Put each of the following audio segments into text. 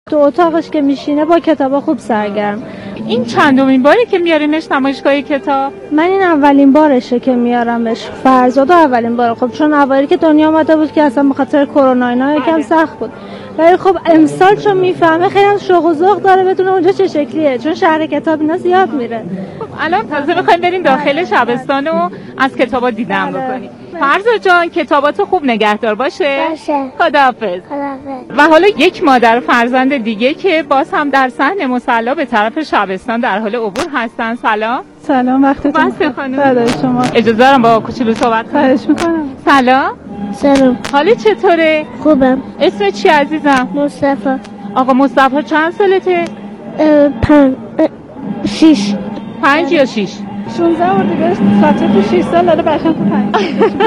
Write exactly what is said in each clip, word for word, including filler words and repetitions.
تو اتاقش که میشینه با کتابا خوب سرگرم. این چندمین باری که میارینش نمایشگاه کتاب؟ من این اولین بارشه که میارمش. فرزاد اولین بار. خب چون اولی که دنیا اومده بود که اصلا به خاطر کرونا اینا یکم سخت بود. ولی خب امسال چون میفهمه خیلی هم شوق و ذوق داره بدون اونجا چه شکلیه، چون شهر کتاب اینا زیاد میره. خب الان تازه میخوایم بریم داخل شبستان و از کتابا دیدن بکنیم. فرزاد جان کتاباتو خوب نگهدار باشه. باشه. خداحافظ. خداحافظ. و حالا یک مادر فرزند دیگه که باز هم در صحن مصلی به طرف شبستان در حال عبور هستن. سلام. سلام، وقتتون بخیر خانم. بعد شما. اجازه دارم با کوچولو صحبت کنم؟ خواهش میکنم. سلام. سلام. حالت چطوره؟ خوبم. اسم چی عزیزم؟ مصطفی. آقا مصطفی چند سالته؟ پنج شیش. پنج یا شیش؟ شانزده اردیبهشت ساعت تو شش سال داره بچه‌م تو پنج.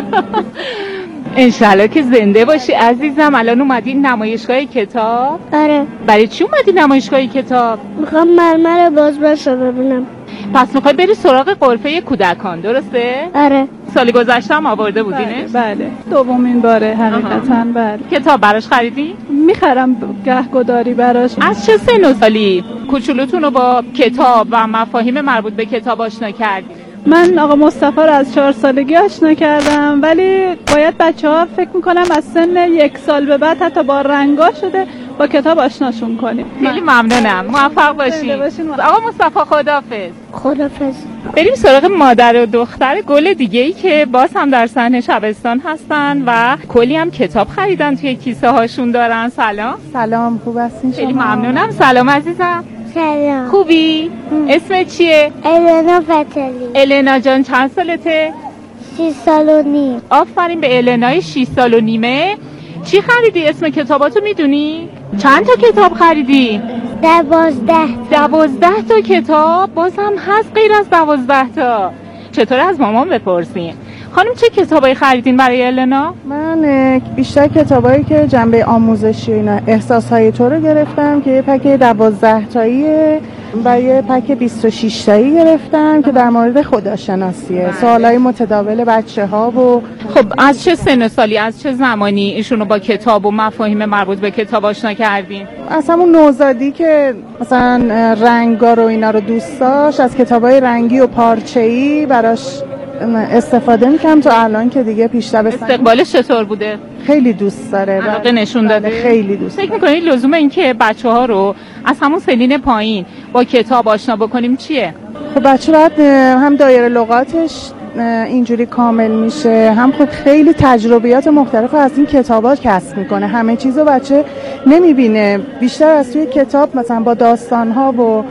انشالله که زنده باشی عزیزم. الان اومدی نمایشگاه کتاب؟ آره. برای چی اومدی نمایشگاه کتاب؟ میخوام مرمر بازبش رو ببینم. پس میخوای بری سراغ غرفه کودکان درسته؟ آره. سالی گذشته هم آورده بودینش؟ بله, بله. دومین باره حقیقتاً. بله. کتاب براش خریدی؟ میخرم گهگداری براش. از چه سن و سالی کوچولوتون رو با کتاب و مفاهیم مربوط به کتاب آشنا کردی؟ من آقا مصطفی رو از چهار سالگی آشنا کردم، ولی باید بچه‌ها فکر میکنم از سن یک سال به بعد حتی با رنگا شده با کتاب آشناشون کنیم. خیلی ممنونم. موفق باشید. آقا مصطفی خداحافظ. خداحافظ. بریم سراغ مادر و دختر گل دیگه‌ای که باز هم در صحن شبستان هستن و کلی هم کتاب خریدن توی کیسه هاشون دارن. سلام. سلام، خوب هستین شما؟ خیلی ممنونم. سلام عزیزم. سلام. خوبی؟ اسم چیه؟ النا فتلی. النا جان چند سالته؟ شیش سال و نیم. آفرین به النای شیش سال و نیمه. چی خریدی؟ اسم کتاباتو میدونی؟ چند تا کتاب خریدی؟ دوازده. دوازده تا کتاب؟ باز هم هست غیر از دوازده تا. چطور از مامان بپرسیم؟ خانم چه کتابایی خریدین برای النا؟ من بیشتر کتابایی که جنبه آموزشی و اینا احساسهای تو رو گرفتم که یه پک دوازده تاییه و یه پک بیست و شش تایی گرفتم که در مورد خداشناسیه، سوالای متداول بچه ها. و خب از چه سن و سالی، از چه زمانی ایشونو با کتاب و مفاهیم مربوط به کتاب آشنا کردین؟ از همون نوزادی که مثلا رنگا رو اینا رو دوست داشت، از کتابای رنگی و پارچه‌ای براش استفاده میکنم تا الان که دیگه پیشتر به استقبالش چطور بوده؟ خیلی دوست داره. علاقه نشون داده؟ خیلی دوست فکر میکنید لزوم این که بچه ها رو از همون سنین پایین با کتاب آشنا بکنیم چیه؟ خب بچه باید هم دایره لغاتش اینجوری کامل میشه، هم خب خیلی تجربیات مختلف از این کتابات کسب میکنه. همه چیزو بچه نمیبینه، بیشتر از توی کتاب مثلا با داستانها و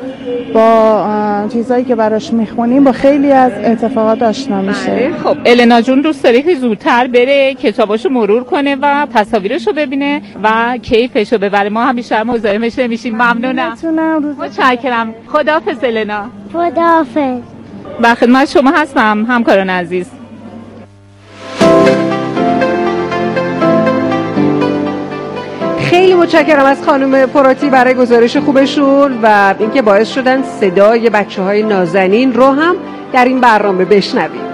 با چیزایی که براش میخونیم با خیلی از اتفاقات آشنا میشه. خب النا جون دوست داره که زودتر بره کتاباشو مرور کنه و تصاویرشو ببینه و کیفشو ببره. ما هم بیشتر مزاحمش نمیشیم. ممنونم. متشکرم. خداحافظ النا. خداحافظ. با خدمت شما هستم همکاران عزیز. خیلی متشکرم از خانم پراتی برای گزارش خوبشون و اینکه باعث شدن صدای بچه‌های نازنین رو هم در این برنامه بشنویم.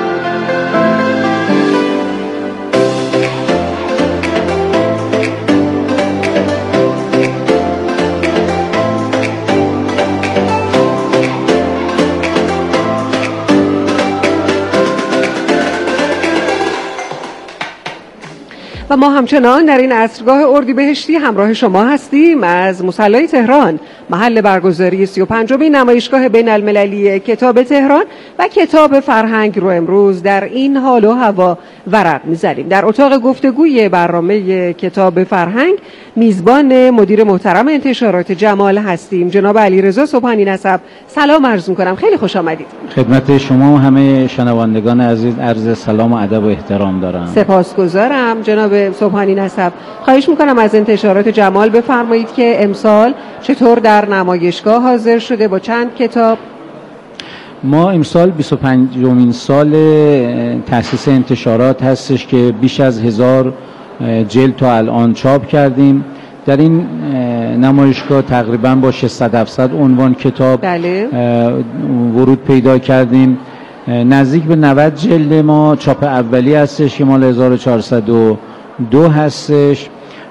و ما همچنان در این عصرگاه اردیبهشتی همراه شما هستیم از مصلی تهران، محل برگزاری سی و پنجمین نمایشگاه بین المللی کتاب تهران و کتاب فرهنگ رو امروز در این حال و هوا ورق می‌زنیم. در اتاق گفتگوی برنامه کتاب فرهنگ میزبان مدیر محترم انتشارات جمال هستیم، جناب علیرضا صبحانی نسب. سلام عرض می‌کنم، خیلی خوش آمدید. خدمت شما و همه شنوندگان عزیز عرض سلام و ادب و احترام دارم. سپاسگزارم جناب صبحانی نسب. خواهش میکنم از انتشارات جمال بفرمایید که امسال چطور در نمایشگاه حاضر شده، با چند کتاب؟ ما امسال بیست و پنجمین سال تأسیس انتشارات هستش که بیش از هزار جلد تا الان چاپ کردیم. در این نمایشگاه تقریبا با ششصد هفتصد عنوان کتاب بله. ورود پیدا کردیم. نزدیک به نود جلد ما چاپ اولی هستش که مال هزار و چهارصد و دو هستش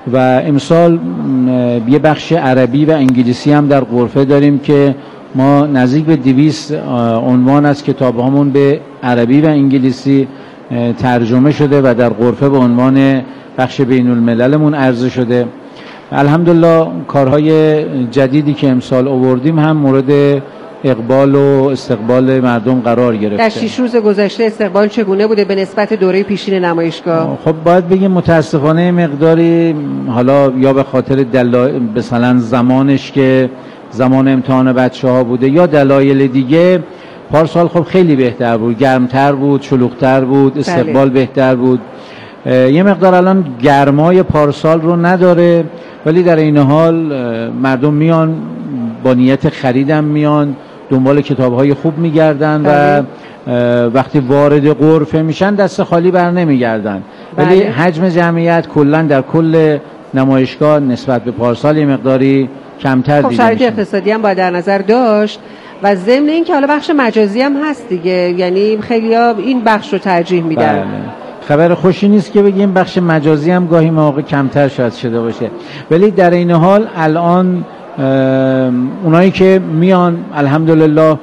و امسال یه بخش عربی و انگلیسی هم در غرفه داریم که ما نزدیک به دویست عنوان از کتابهامون به عربی و انگلیسی ترجمه شده و در غرفه به عنوان بخش بین المللمون عرضه شده. الحمدلله کارهای جدیدی که امسال آوردیم هم مورد اقبال و استقبال مردم قرار گرفته. در شش روز گذشته استقبال چگونه بوده به نسبت دوره پیشین نمایشگاه؟ خب باید بگیم متاسفانه مقداری، حالا یا به خاطر دلایل مثلا زمانش که زمان امتحان بچه‌ها بوده یا دلایل دیگه، پارسال خب خیلی بهتر بود، گرمتر بود، شلوغ‌تر بود، استقبال بله. بهتر بود. یه مقدار الان گرمای پارسال رو نداره، ولی در این حال مردم میان با نیت خریدم میان، دنبال کتاب‌های خوب میگردن و وقتی وارد غرفه میشن دست خالی بر نمیگردن. ولی حجم جمعیت کلا در کل نمایشگاه نسبت به پارسال یه مقداری کمتر دیده میشه. خب شرایط اقتصادی هم باید در نظر داشت و ضمن این که حالا بخش مجازی هم هست دیگه، یعنی خیلی‌ها این بخش رو ترجیح میدن. بله. خبر خوشی نیست که بگیم بخش مجازی هم گاهی مواقع کمتر شاید شده باشه، ولی در این حال الان اونایی که میان الحمدلله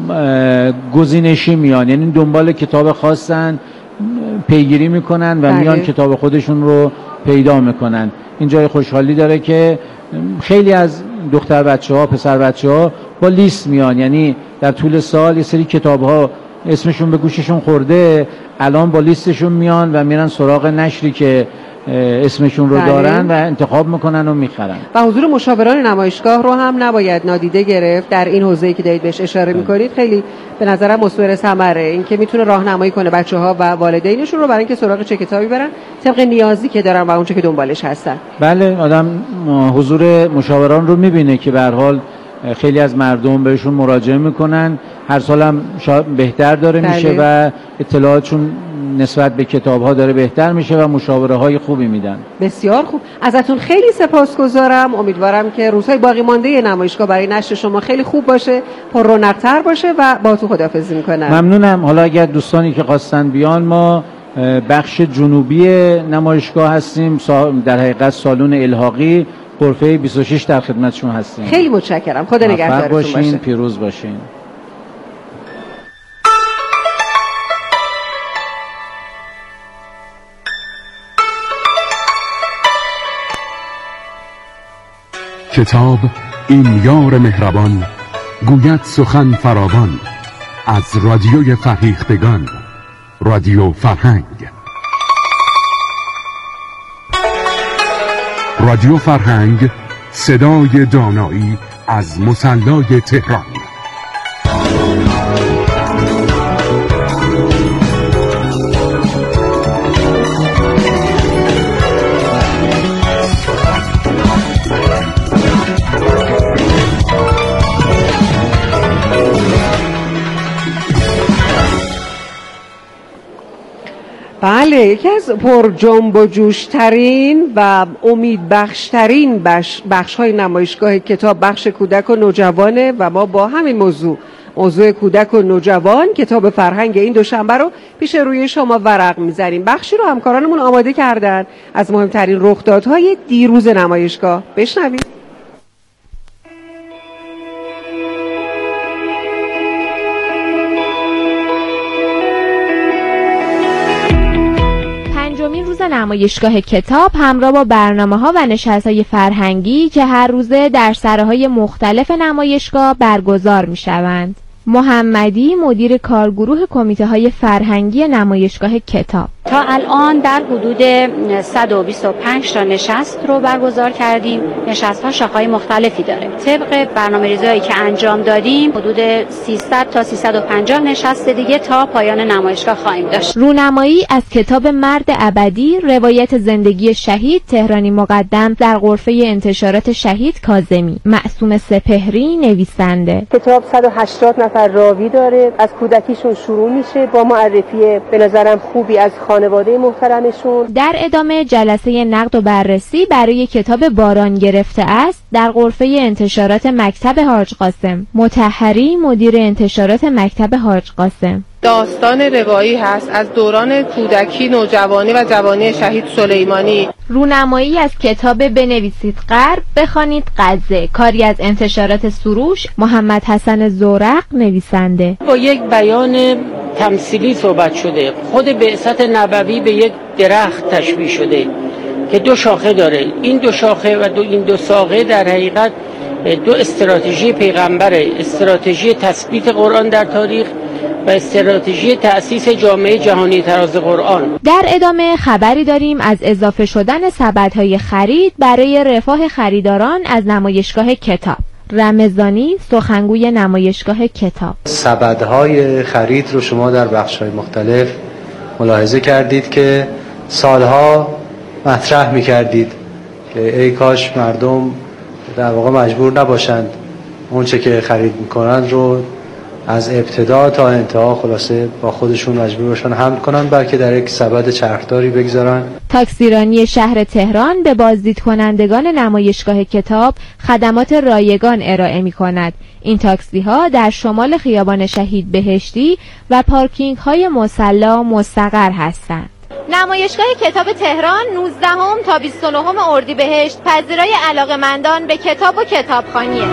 گزینشی میان، یعنی دنبال کتاب خواستن پیگیری میکنن و بله. میان کتاب خودشون رو پیدا میکنن. این جای خوشحالی داره که خیلی از دختر بچه ها پسر بچه ها با لیست میان، یعنی در طول سال یه سری کتاب ها اسمشون به گوششون خورده، الان با لیستشون میان و میرن سراغ نشری که اسمشون رو دارن و انتخاب میکنن و میخرن. و حضور مشاوران نمایشگاه رو هم نباید نادیده گرفت در این حوزه‌ای که دارید بهش اشاره میکنید. خیلی به نظرم مثمر ثمره، این که میتونه راهنمایی کنه بچه‌ها و والدینشون رو برای اینکه سراغ چه کتابی برن طبق نیازی که دارن و اونچه که دنبالش هستن. بله، آدم حضور مشاوران رو میبینه که به هر حال خیلی از مردم بهشون مراجعه میکنن، هر سال هم بهتر داره بله. میشه و اطلاعاتشون نسبت به کتاب‌ها داره بهتر میشه و مشاوره های خوبی میدن. بسیار خوب، ازتون خیلی سپاسگزارم. امیدوارم که روزهای باقی مانده نمایشگاه برای نشر شما خیلی خوب باشه، پر رونق‌تر باشه و با تو خداحافظی میکنم. ممنونم. حالا اگر دوستانی که خواستن بیان، ما بخش جنوبی نمایشگاه هستیم، در حقیقت سالن الحاقی غرفه بیست و شش در خدمتشون هستیم. خیلی متشکرم. خدا نگهدارتون باشه. باشین، پیروز باشین. کتاب این یار مهربان گوید سخن فراوان، از رادیوی فرهیختگان، رادیو فرهنگ. رادیو فرهنگ، صدای دانایی از مصلی تهران. بله، یکی از پر جنب و جوشترین و امیدبخشترین بخش, بخش های نمایشگاه کتاب بخش کودک و نوجوانه و ما با همین موضوع موضوع کودک و نوجوان کتاب فرهنگ این دوشنبه رو پیش روی شما ورق می‌زنیم. بخشی رو همکارانمون آماده کردن از مهمترین رخدادهای دیروز نمایشگاه. بشنوید. روز نمایشگاه کتاب همراه با برنامه‌ها و نشست‌های فرهنگی که هر روزه در سراهای مختلف نمایشگاه برگزار می‌شوند. محمدی مدیر کارگروه کمیته‌های فرهنگی نمایشگاه کتاب: تا الان در حدود صد و بیست و پنج تا نشست رو برگزار کردیم. نشست‌ها شاخه‌های مختلفی داره. طبق برنامه‌ریزی‌هایی که انجام دادیم حدود سیصد تا سیصد و پنجاه نشست دیگه تا پایان نمایشگاه خواهیم داشت. رونمایی از کتاب مرد ابدی، روایت زندگی شهید تهرانی مقدم در غرفه انتشارات شهید کاظمی. معصوم سپهری نویسنده. کتاب صد و هشتاد نفر راوی داره، از کودکیشون شروع میشه با معرفی به نظرم خوبی از خانواده محترمشون. در ادامه جلسه نقد و بررسی برای کتاب باران گرفته است در غرفه انتشارات مکتب حاج قاسم. مطهری مدیر انتشارات مکتب حاج قاسم. داستان روایی هست از دوران کودکی، نوجوانی و جوانی شهید سلیمانی. رونمایی از کتاب بنویسید غرب بخوانید غزه، کاری از انتشارات سروش، محمد حسن زورق نویسنده. با یک بیان تمثیلی صحبت شده. خود بعثت نبوی به یک درخت تشبیه شده که دو شاخه داره. این دو شاخه و دو این دو ساقه در حقیقت دو استراتژی پیغمبره، استراتژی تثبیت قرآن در تاریخ و استراتژی تأسیس جامعه جهانی تراز قرآن. در ادامه خبری داریم از اضافه شدن سبدهای خرید برای رفاه خریداران از نمایشگاه کتاب. رمضانی سخنگوی نمایشگاه کتاب: سبدهای خرید رو شما در بخش‌های مختلف ملاحظه کردید که سالها مطرح می‌کردید که ای کاش مردم در واقع مجبور نباشند اونچه که خرید می‌کنند رو از ابتدا تا انتها خلاصه با خودشون مجبور باشن حمل کنن، بلکه در یک سبد چرخداری بگذارن. تاکسیرانی شهر تهران به بازدید کنندگان نمایشگاه کتاب خدمات رایگان ارائه می کند. این تاکسی ها در شمال خیابان شهید بهشتی و پارکینگ های مصلا مستقر هستند. نمایشگاه کتاب تهران نوزدهم تا بیست و نهم اردیبهشت پذیرای علاقه‌مندان به کتاب و کتابخوانیه.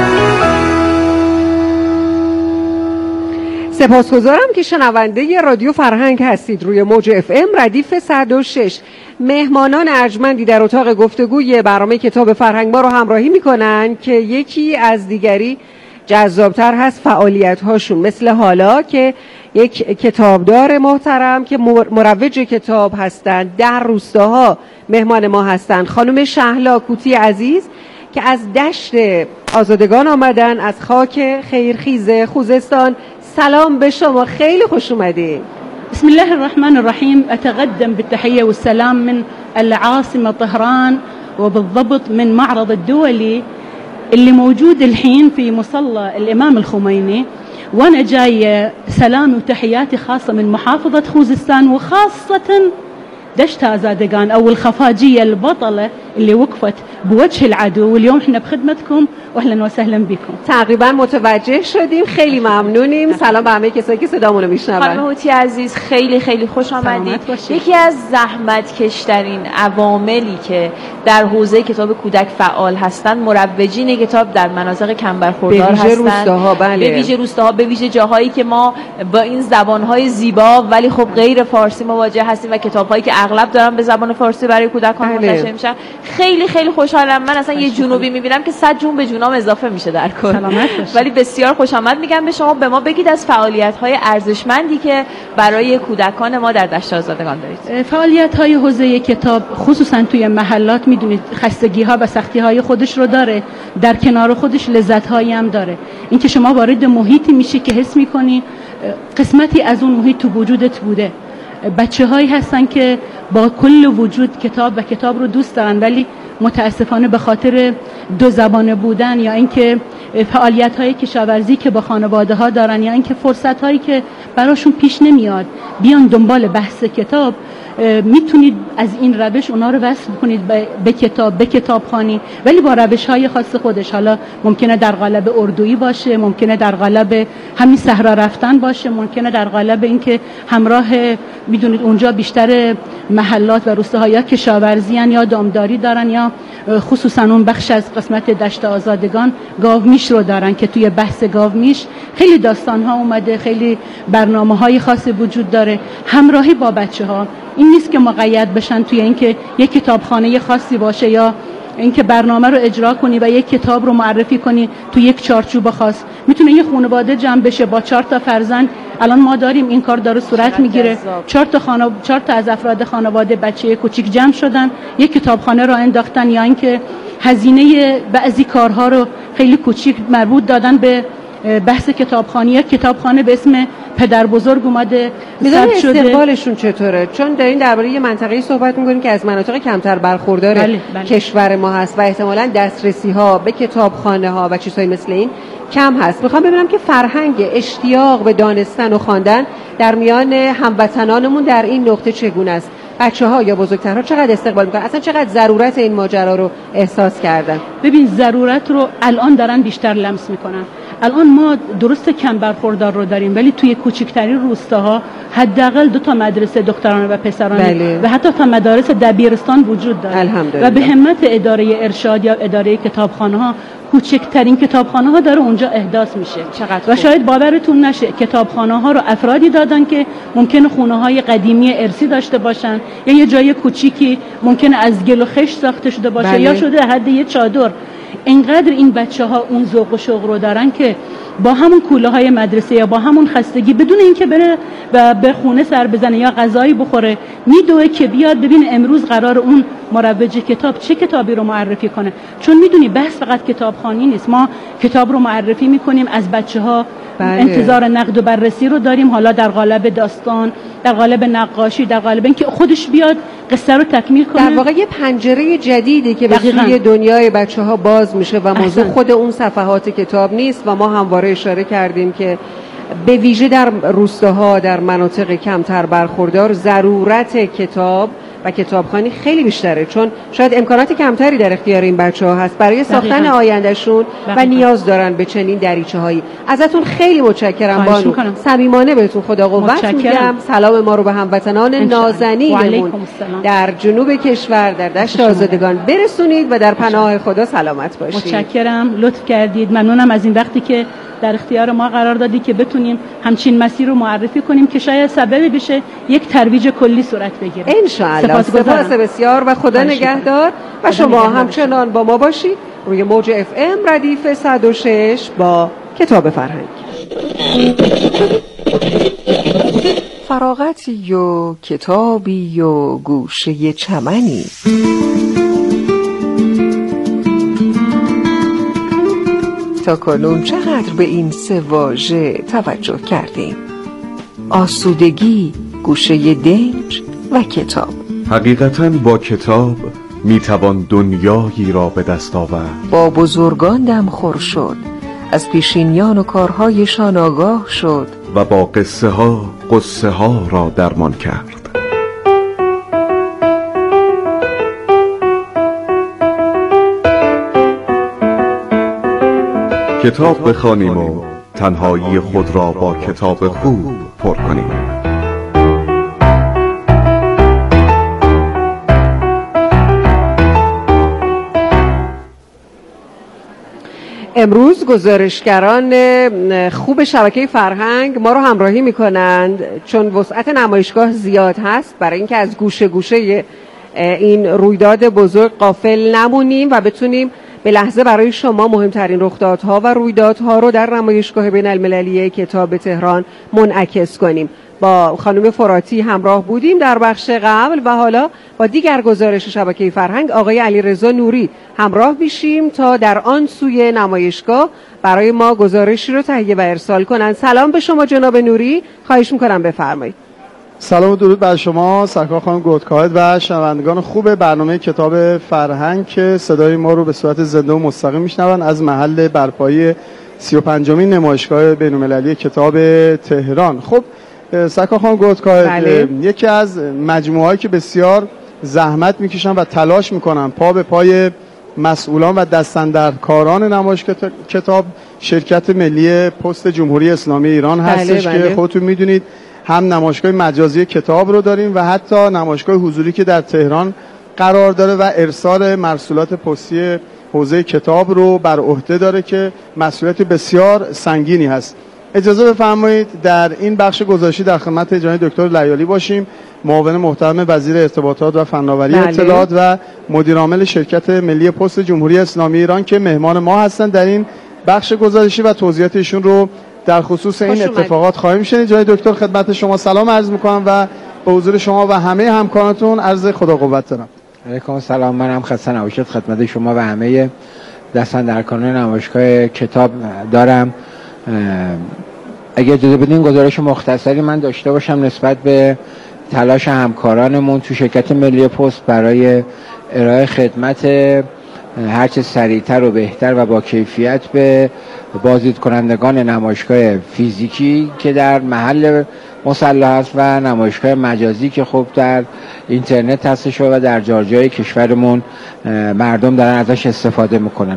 سپاسگزارم که شنونده رادیو فرهنگ هستید. روی موج اف ام ردیف صد و شش مهمانان ارجمندی در اتاق گفتگوی برنامه کتاب فرهنگ ما رو همراهی میکنن که یکی از دیگری جذابتر هست فعالیت هاشون، مثل حالا که یک کتابدار محترم که مروج کتاب هستند در روستاها مهمان ما هستند، خانم شهلا کوتی عزیز که از دشت آزادگان آمدن، از خاک خیرخیز خوزستان. سلام به شما، خیلی خوش اومدین. بسم الله الرحمن الرحيم. أتقدم بالتحية والسلام من العاصمة طهران وبالضبط من معرض الدولي اللي موجود الحين في مصلى الإمام الخميني، وأنا جاي سلامي وتحياتي خاصة من محافظة خوزستان وخاصة دشت آزادگان أو الخفاجية البطلة اللي وقفت بوجه العدو، واليوم احنا بخدمتكم واهلا وسهلا بكم. تقریبا متوجه شدیم، خیلی ممنونیم. سلام به همه کسایی که صدامون رو میشنون. خانم هوتی عزیز خیلی خیلی خوش آمدید. یکی از زحمت کشترین عواملی که در حوزه کتاب کودک فعال هستند مروجین کتاب در مناطق کم برخوردار هستند. به ویژه روستاها، بله. به ویژه روستاها، به ویژه جاهایی که ما با این زبان‌های زیبا ولی خب غیر فارسی مواجه هستیم و کتاب‌هایی که اغلب دارن به زبان فارسی برای کودکان منتشر میشن. خیلی خیلی خوشحالم. من اصلا یه جنوبی میبینم که صد جون به جونام اضافه میشه در کل. ولی بسیار خوش آمد میگم به شما. به ما بگید از فعالیت‌های ارزشمندی که برای کودکان ما در دشت آزادگان دارید. فعالیت‌های حوزه کتاب خصوصا توی محلات میدونید خستگی‌ها و سختی‌های خودش رو داره، در کنار خودش لذت‌هایی هم داره. اینکه شما وارد محیطی میشی که حس می‌کنی قسمتی از اون محیط تو وجودت بوده. بچه هایی هستن که با کل وجود کتاب و کتاب رو دوست دارن، ولی متاسفانه به خاطر دو زبانه بودن یا اینکه فعالیت های کشاورزی که با خانواده ها دارن یا اینکه فرصت هایی که براشون پیش نمیاد بیان دنبال بحث کتاب، میتونید از این روش اونا رو وصل کنید به کتاب، به کتابخوانی، ولی با روش های خاص خودش. حالا ممکنه در قالب اردویی باشه، ممکنه در قالب همین صحرا رفتن باشه، ممکنه در قالب اینکه همراه میدونید اونجا بیشتر محلات و روستاها کشاورزی ان یا دامداری دارن یا خصوصا اون بخش از قسمت دشت آزادگان گاومیش رو دارن که توی بحث گاومیش خیلی داستان ها اومده، خیلی برنامه های خاصی وجود داره. همراهی با بچه ها این نیست که مقید بشن توی اینکه یک کتابخانه خاصی باشه یا اینکه برنامه رو اجرا کنی و یک کتاب رو معرفی کنی توی یک چارچوب خاص. میتونه یه خانواده جمع بشه با چهار تا فرزند. الان ما داریم این کار داره صورت میگیره. چهار تا خانواده، چهار تا از افراد خانواده بچه کوچیک جمع شدن، یک کتابخانه رو انداختن، یا اینکه هزینه بعضی کارها رو خیلی کوچیک مربوط دادن به بحث کتابخانه. کتابخانه به اسم پدر بزرگ اومده ثبت شده. استقبالشون چطوره؟ چون دارین درباره یه منطقه‌ای صحبت می‌کنین که از مناطق کمتر برخوردار بله، بله. کشور ما هست و احتمالاً دسترسی‌ها به کتابخانه‌ها و چیزهای مثل این کم هست. میخوام ببینم که فرهنگ اشتیاق به دانستن و خواندن در میان هموطنانمون در این نقطه چگونه است؟ بچه‌ها یا بزرگترها چقدر استقبال می‌کنن؟ اصلا چقدر ضرورت این ماجرا رو احساس کردن؟ ببین ضرورت رو الان دارن بیشتر لمس می‌کنن. الان ما درست کم برخوردار رو داریم، ولی توی کوچکترین روستاها حداقل دو تا مدرسه دخترانه و پسرانه بله. و حتی تا مدارس دبیرستان وجود داره و به همت اداره ارشاد یا اداره کتابخانه ها کوچکترین کتابخانه ها داره اونجا احداث میشه و شاید باورتون نشه کتابخانه ها رو افرادی دادن که ممکنه خونه های قدیمی ارثی داشته باشن یا یه جای کوچیکی ممکنه از گل و خشت ساخته شده باشه بله. یا شده در حد یه چادر. اینقدر این بچه ها اون ذوق و شوق رو دارن که با همون کوله های مدرسه یا با همون خستگی بدون اینکه بره و به خونه سر بزنه یا غذایی بخوره میدوه که بیاد ببین امروز قرار اون مروج کتاب چه کتابی رو معرفی کنه، چون میدونی بحث فقط کتابخوانی نیست، ما کتاب رو معرفی میکنیم از بچه ها بله. انتظار نقد و بررسی رو داریم، حالا در قالب داستان، در قالب نقاشی، در قالب اینکه خودش بیاد قصه رو تکمیل کنه. در واقع یه پنجره جدیدی که به سوی دنیای بچه‌ها باز میشه و موضوع احسن. خود اون صفحات کتاب نیست و ما همواره اشاره کردیم که به ویژه در روستاها، در مناطق کمتر برخوردار ضرورت کتاب و کتابخوانی خیلی بیشتره، چون شاید امکانات کمتری در اختیار این بچه‌ها هست برای ساختن آیندهشون و نیاز دارن به چنین دریچه‌هایی. ازتون خیلی متشکرم بانو، صمیمانه بهتون خدا قوت میگم. سلام ما رو به هموطنان نازنینمون در جنوب کشور در دشت آزادگان برسونید و در پناه خدا سلامت باشید. متشکرم، لطف کردید. ممنونم از این وقتی که در اختیار ما قرار دادی که بتونیم همچین مسیر رو معرفی کنیم که شاید سبب بشه یک ترویج کلی صورت بگیره. ان شاء الله. سپاس بسیار و خدا نگهدار و شما همچنان با ما باشید روی موج اف ام ردیف صد و شش با کتاب فرهنگ. فراغتی و کتابی و گوشه چمنی. تا کنون چقدر به این سه واژه توجه کردیم؟ آسودگی، گوشه دنج و کتاب. حقیقتاً با کتاب میتوان دنیایی را به دست آورد. با بزرگان دم خور شد، از پیشینیان و کارهایشان آگاه شد و با قصه ها قصه ها را درمان کرد. کتاب بخوانیم و تنهایی خود را با کتاب خوب پر کنیم. امروز گزارشگران خوب شبکه فرهنگ ما رو همراهی میکنند چون وسعت نمایشگاه زیاد هست برای اینکه از گوشه گوشه این رویداد بزرگ غافل نمونیم و بتونیم به لحظه برای شما مهمترین رخدادها و رویدادها رو در نمایشگاه بین المللی کتاب تهران منعکس کنیم. با خانم فراتی همراه بودیم در بخش قبل و حالا با دیگر گزارش شبکه فرهنگ آقای علیرضا نوری همراه میشیم تا در آن سوی نمایشگاه برای ما گزارشی رو تهیه و ارسال کنند. سلام به شما جناب نوری، خواهش میکنم بفرمایید. سلام و درود بر شما سرکار خانم گودکاهد و شنوندگان خوب برنامه کتاب فرهنگ که صدای ما رو به صورت زنده و مستقیم میشنون از محل برپایی سی و پنجمین نمایشگاه بین‌المللی کتاب تهران. خب سرکار خانم گودکاهد، بله. یکی از مجموعهایی که بسیار زحمت میکشن و تلاش میکنن پا به پای مسئولان و دستاندرکاران نمایشگاه کتاب شرکت ملی پست جمهوری اسلامی ایران هستش، بله، بله. که خودتون میدونید هم نمایشگاه مجازی کتاب رو داریم و حتی نمایشگاه حضوری که در تهران قرار داره و ارسال مرسولات پستی حوزه کتاب رو بر عهده داره که مسئولیت بسیار سنگینی هست. اجازه بفرمایید در این بخش گزارشی در خدمت جناب دکتر لیالی باشیم، معاون محترم وزیر ارتباطات و فناوری بله. اطلاعات و مدیر عامل شرکت ملی پست جمهوری اسلامی ایران که مهمان ما هستند در این بخش گزارشی و توضیحات ایشون رو در خصوص این اتفاقات خواهیم شنید. جناب دکتر خدمت شما سلام عرض میکنم و به حضور شما و همه همکارانتون عرض خدا قوت دارم. علیکم سلام، منم خسته نباشید خدمت شما و همه دستاندرکاران نمایشگاه کتاب دارم. اگه اجازه بدین گزارش مختصری من داشته باشم نسبت به تلاش همکارانمون تو شرکت ملی پست برای ارائه خدمت هرچه سریعتر و بهتر و با کیفیت به بازدید کنندگان نمایشگاه فیزیکی که در محل مسلح است و نمایشگاه مجازی که خب در اینترنت هستش و در جای جای کشورمون مردم دارن ازش استفاده میکنن. خب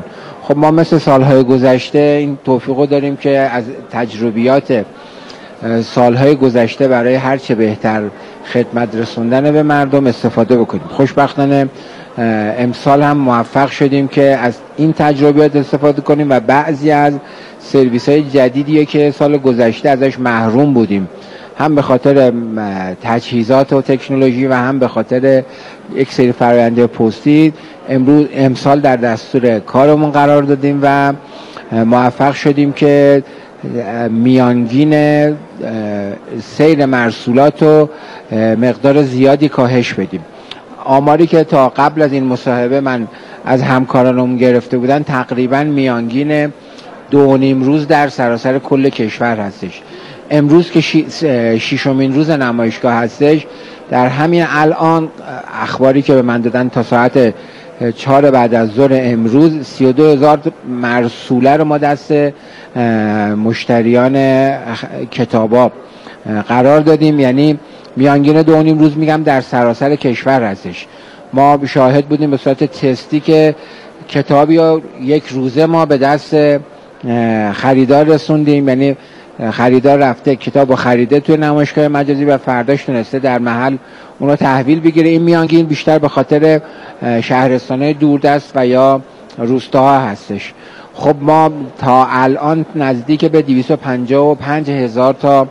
خب ما مثل سالهای گذشته این توفیقو داریم که از تجربیات سالهای گذشته برای هر چه بهتر خدمت رسوندن به مردم استفاده بکنیم. خوشبختانه امسال هم موفق شدیم که از این تجربیات استفاده کنیم و بعضی از سرویس های جدیدیه که سال گذشته ازش محروم بودیم، هم به خاطر تجهیزات و تکنولوژی و هم به خاطر یک سری فرآیند پستی، امروز امسال در دستور کارمون قرار دادیم و موفق شدیم که میانگین سیر مرسولات رو مقدار زیادی کاهش بدیم. آماری که تا قبل از این مصاحبه من از همکارانم گرفته بودن تقریبا میانگین دو و نیم روز در سراسر کل کشور هستش. امروز که ششمین روز نمایشگاه هستش، در همین الان اخباری که به من دادن تا ساعت چهار بعد از ظهر امروز سی و دو هزار مرسوله رو ما دست مشتریان کتابا قرار دادیم، یعنی میانگین دو و نیم روز میگم در سراسر کشور هستش. ما شاهد بودیم به صورت تستی که کتابی رو یک روزه ما به دست خریدار رسوندیم، یعنی خریدار رفته کتاب رو خریده توی نمایشگاه مجازی و فرداش تونسته در محل اون رو تحویل بگیره. این میانگین بیشتر به خاطر شهرستان‌های دوردست و یا روستاها هستش. خب ما تا الان نزدیک به دویست و پنجاه و پنج هزار تا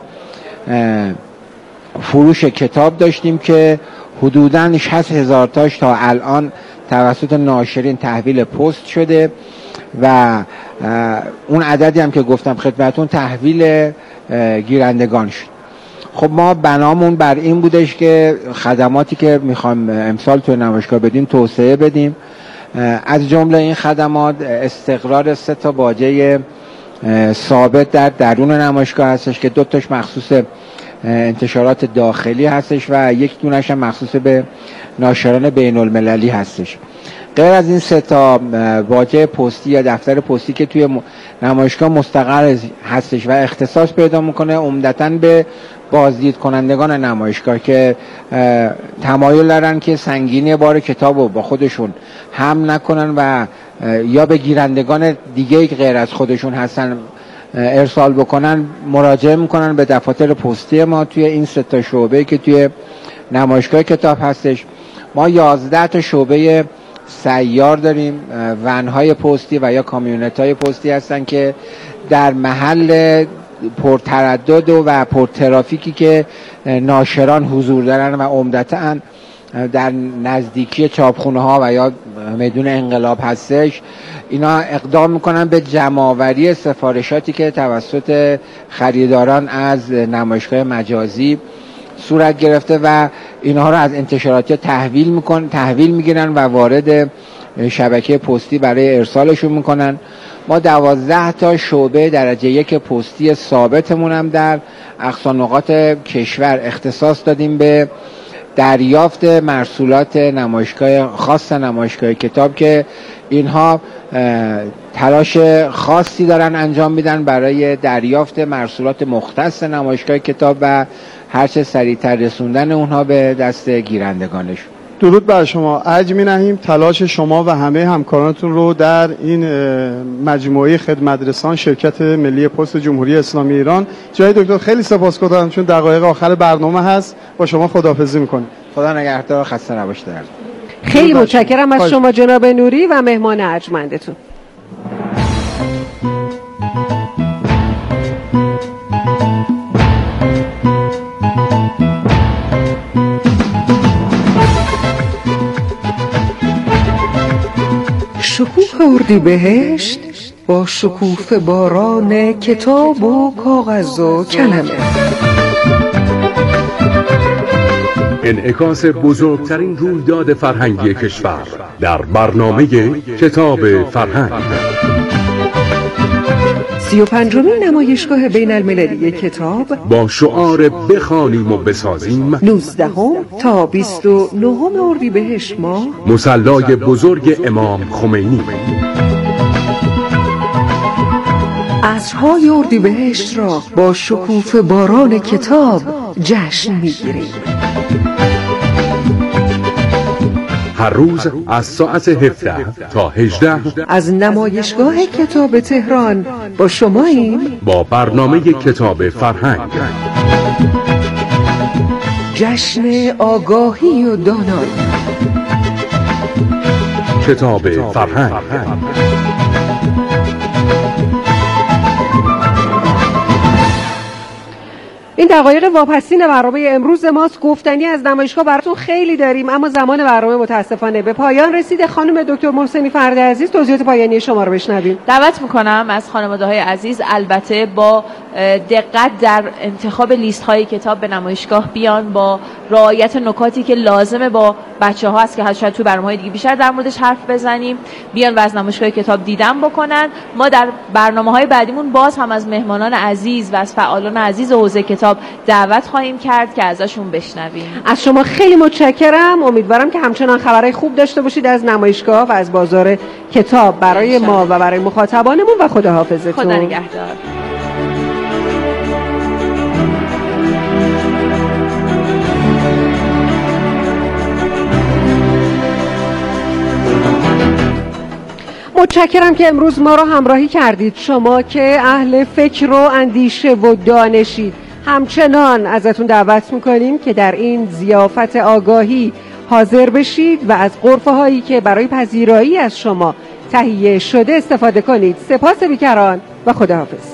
فروش کتاب داشتیم که حدوداً شصت هزار تاش تا الان توسط ناشرین تحویل پست شده و اون عددی هم که گفتم خدمتون تحویل گیرندگان شد. خب ما بنامون بر این بودش که خدماتی که میخوایم امسال توی نمایشگاه بدیم توسعه بدیم. از جمله این خدمات استقرار سه تا باجه ثابت در درون نمایشگاه هستش که دو تاش مخصوص انتشارات داخلی هستش و یک دونش هم مخصوص به ناشران بین المللی هستش. غیر از این سه تا باجه پستی یا دفتر پستی که توی نمایشگاه مستقر هستش و اختصاص پیدا میکنه عمدتاً به بازدید کنندگان نمایشگاه که تمایل دارن که سنگینی بار کتاب رو با خودشون هم نکنن و یا به گیرندگان دیگه غیر از خودشون هستن ارسال بکنن، مراجعه میکنن به دفاتر پستی ما توی این سه تا شعبه که توی نمایشگاه کتاب هستش. ما یازده تا شعبه سیار داریم، ونهای پستی و یا کامیونت‌های پستی هستن که در محل پرتردد و پرترافیکی که ناشران حضور دارن و عمدتاً در نزدیکی چاپخونه ها و یا میدون انقلاب هستش، اینا اقدام میکنن به جمع‌آوری سفارشاتی که توسط خریداران از نمایشگاه مجازی صورت گرفته و اینها رو از انتشاراتی تحویل میکنن تحویل میگیرن و وارد شبکه پستی برای ارسالشون میکنن. ما دوازده تا شعبه درجه یک پستی ثابتمون هم در اقصا نقاط کشور اختصاص دادیم به دریافت مرسولات نمایشگاه خاص نمایشگاه کتاب که اینها تلاش خاصی دارن انجام میدن برای دریافت مرسولات مختص نمایشگاه کتاب و هرچه سریعتر رسوندن اونها به دست گیرندگانش. درود بر شما. ارج می‌نهیم تلاش شما و همه همکارانتون رو در این مجموعه خدمترسان شرکت ملی پست جمهوری اسلامی ایران. جای دکتر خیلی سپاسگزارم چون دقایق آخر برنامه هست. با شما خداحافظی می‌کنیم. خدا نگهدار، خسته نباشید. خیلی متشکرم از شما جناب نوری و مهمان ارجمندتون. شکوه اردیبهشت با شکوفه باران کتاب و کاغذ و کلمه. انعکاس بزرگترین رویداد فرهنگی کشور در برنامه کتاب فرهنگ. سی و پنجمین نمایشگاه بین المللی کتاب با شعار بخوانیم و بسازیم نوزدهم تا بیست و نهم اردیبهشت ماه مصلای بزرگ امام خمینی. عصرهای اردیبهشت را با شکوفه باران کتاب جشن میگیریم. هر روز از ساعت هفده تا هجده از نمایشگاه کتاب تهران با شماییم با برنامه کتاب فرهنگ. جشن آگاهی و دانایی. کتاب فرهنگ. این دقایق واپسین برنامه امروز ماست. گفتنی از نمایشگاه براتون خیلی داریم، اما زمان برنامه متاسفانه به پایان رسیده. خانم دکتر محسنی فرد عزیز، توضیحات پایانی شما رو بشنویم. دعوت میکنم از خانواده‌های عزیز البته با دقت در انتخاب لیست های کتاب به نمایشگاه بیان، با رعایت نکاتی که لازمه با بچه‌ها هست که شاید تو برنامه‌های دیگه بیشتر در موردش حرف بزنیم، بیان و از نمایشگاه کتاب دیدن بکنن. ما در برنامه‌های بعدیمون باز هم از مهمانان عزیز و از فعالان عزیز حوزه کتاب دعوت خواهیم کرد که ازشون بشنویم. از شما خیلی متشکرم. امیدوارم که همچنان خبرهای خوب داشته باشید از نمایشگاه و از بازار کتاب برای ما و برای مخاطبانمون و خداحافظتون. خدا نگهدار. متشکرم که امروز ما رو همراهی کردید. شما که اهل فکر و اندیشه و دانشید، همچنان ازتون دعوت میکنیم که در این ضیافت آگاهی حاضر بشید و از غرفه هایی که برای پذیرایی از شما تهیه شده استفاده کنید. سپاس بیکران و خداحافظ.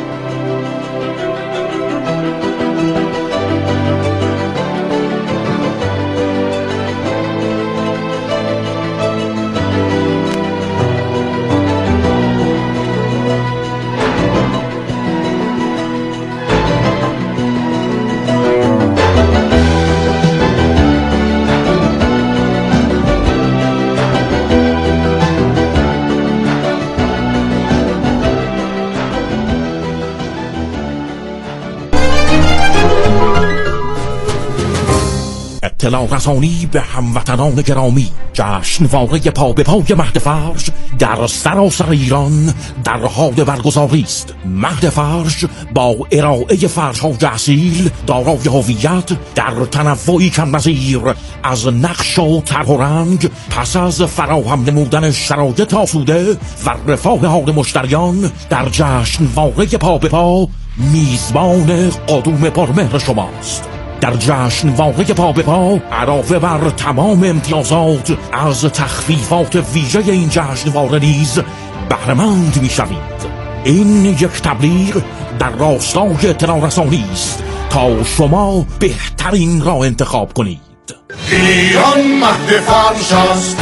اطلاع رسانی به هموطنان گرامی. جشنواره پا به پای مهد فرش در سراسر ایران در حال برگزاری است. مهد فرش با ارائه فرش‌های اصیل دارای هویت در تنوعی کم نظیر از نقش و طرح و رنگ، پس از فراهم نمودن شرایط آسوده و رفاه حال مشتریان در جشنواره پا به پا میزبان قدوم پرمهر شماست. در جشنواره پا به پا علاوه بر تمام امتیازات از تخفیفات ویژه این جشنواره نیز بهره‌مند می‌شوید. این یک تبلیغ در راستای اطلاع رسانی است تا شما بهترین را انتخاب کنید. ایران مهد فرش است.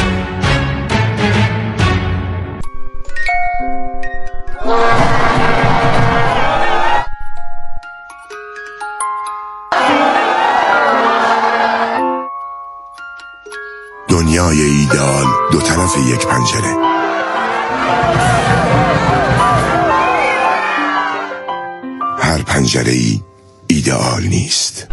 دنیای ایدئال دو طرف یک پنجره. هر پنجره ای ایدئال نیست.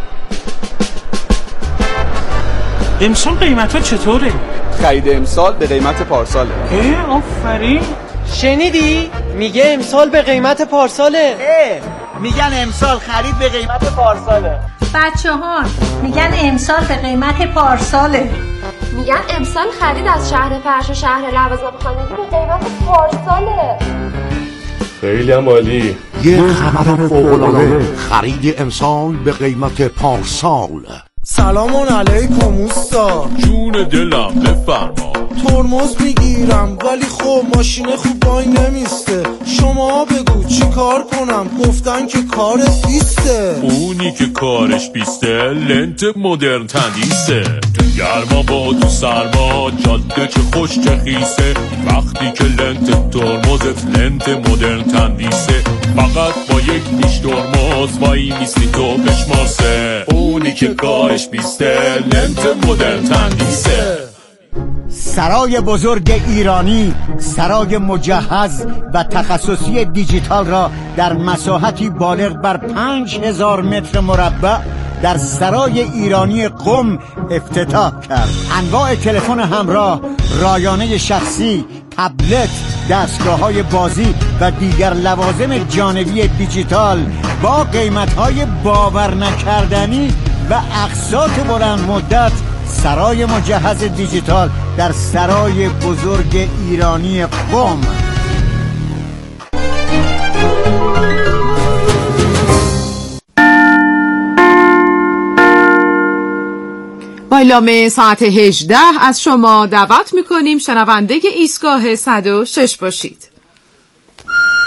امسال قیمت ها چطوره؟ خرید امسال به قیمت پارساله. اه آفرین. شنیدی؟ میگه امسال به قیمت پارساله. اه میگن امسال خرید به قیمت پارساله. بچه ها میگن امسال به قیمت پارساله. میگن امسال خرید از شهر فرش و شهر لوازم خانگی به قیمت پارساله. خیلی هم عالی. یه خبر فوق‌العاده، خرید امسال به قیمت پارسال. سلام علیکم اوستا. جون دلم بفرما. ترمز میگیرم ولی خب ماشین خوب وای نمیسته. شما بگو چی کار کنم؟ گفتن که کارت بیسته. اونی که کارش بیسته لنت مدرن تندیسه. تو گرما با تو سرما جاده چه خوش چه خیسه. وقتی که لنت ترمزت لنت مدرن تندیسه. فقط با یک پیش ترمز وای میستی تو بشمارسه. اونی که کارش بیسته لنت مدرن تندیسه. سرای بزرگ ایرانی، سرای مجهز و تخصصی دیجیتال را در مساحتی بالغ بر پنج هزار متر مربع در سرای ایرانی قم افتتاح کرد. انواع تلفن همراه، رایانه شخصی، تبلت، دستگاه‌های بازی و دیگر لوازم جانبی دیجیتال با قیمت‌های باور نکردنی و اقساط بلند مدت سرای مجهز دیجیتال در سرای بزرگ ایرانی قم. با اعلام ساعت هجده از شما دعوت میکنیم شنونده ایستگاه صد و شش باشید.